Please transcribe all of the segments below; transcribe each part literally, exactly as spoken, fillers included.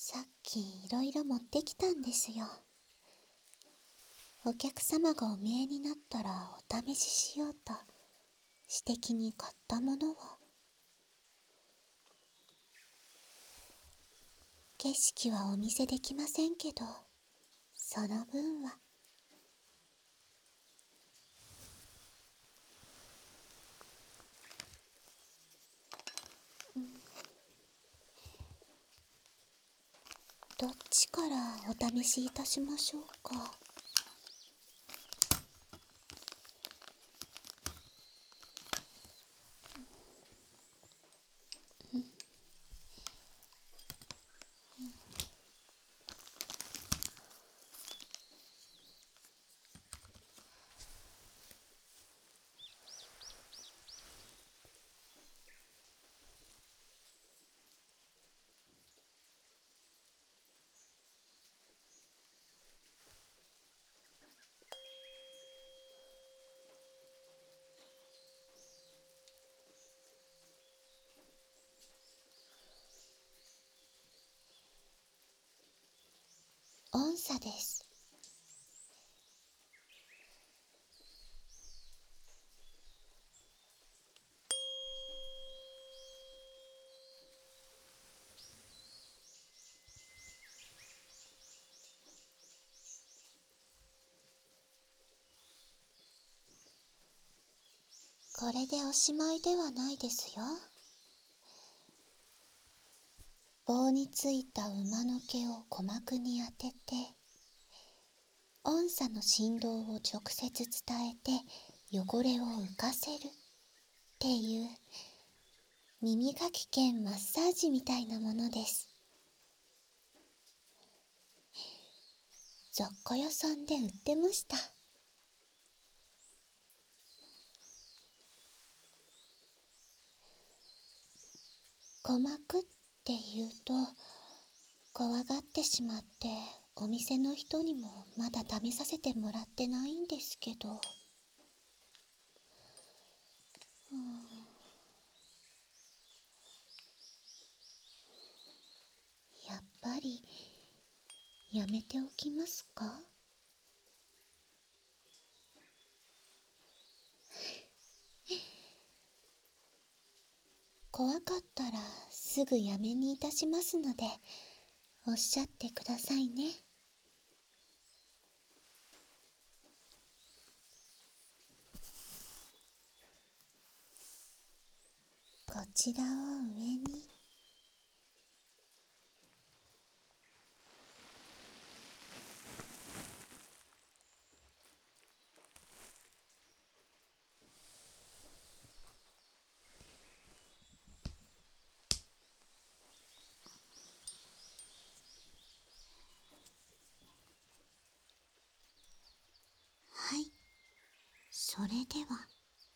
さっきいろいろ持ってきたんですよ。お客様がお見えになったらお試ししようと私的に買ったものを。景色はお見せできませんけど、その分は。どっちからお試しいたしましょうか。音差です。これでおしまいではないですよ。棒についた馬の毛を鼓膜に当てて、音差の振動を直接伝えて汚れを浮かせるっていう耳かき兼マッサージみたいなものです。雑貨屋さんで売ってました。鼓膜って言うと怖がってしまってお店の人にもまだ試させてもらってないんですけど、うん、やっぱりやめておきますか？怖かったらすぐやめにいたしますのでおっしゃってくださいね。こちらを上に。はい、それでは。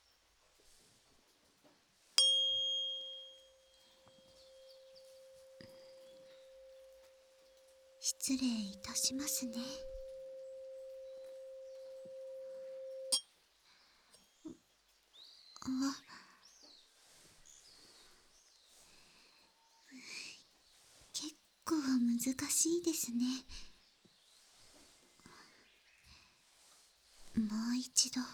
失礼いたしますね。あ、結構難しいですね。もう一度。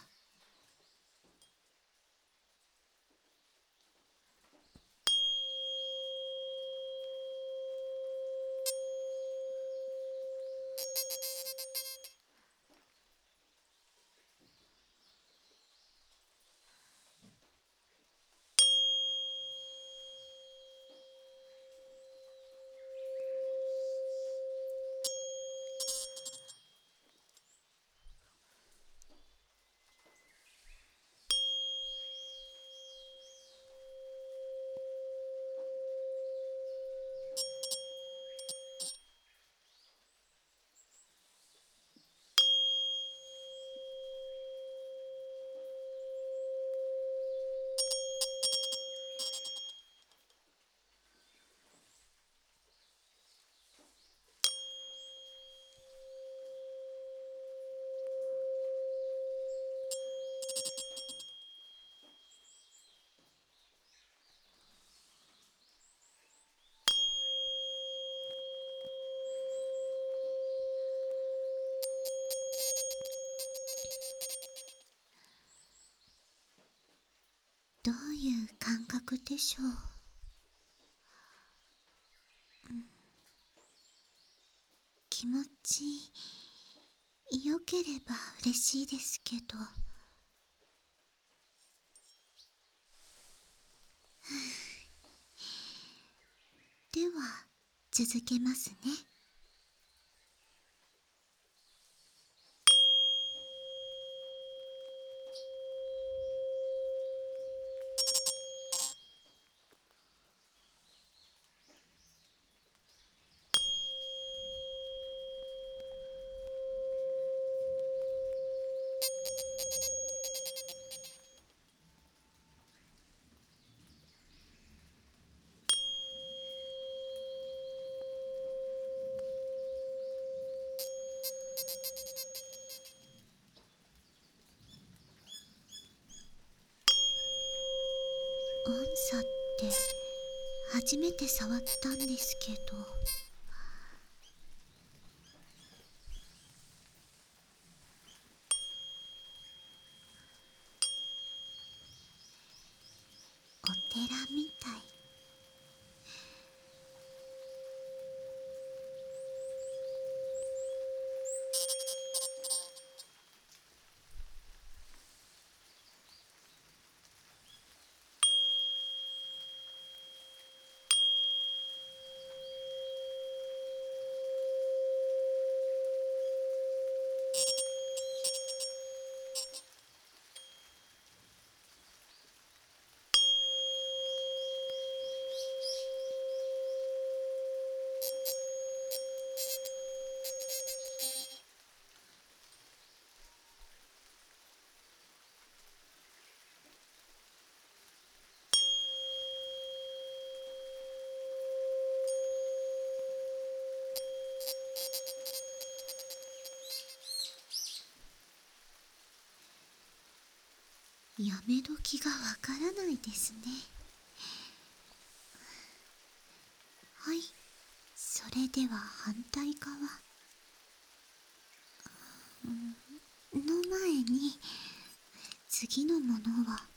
感覚でしょう。気持ち良ければ嬉しいですけど。では続けますね。音叉って初めて触ったんですけど、お寺みたい。やめ時がわからないですね。はい、それでは反対側の前に次のものは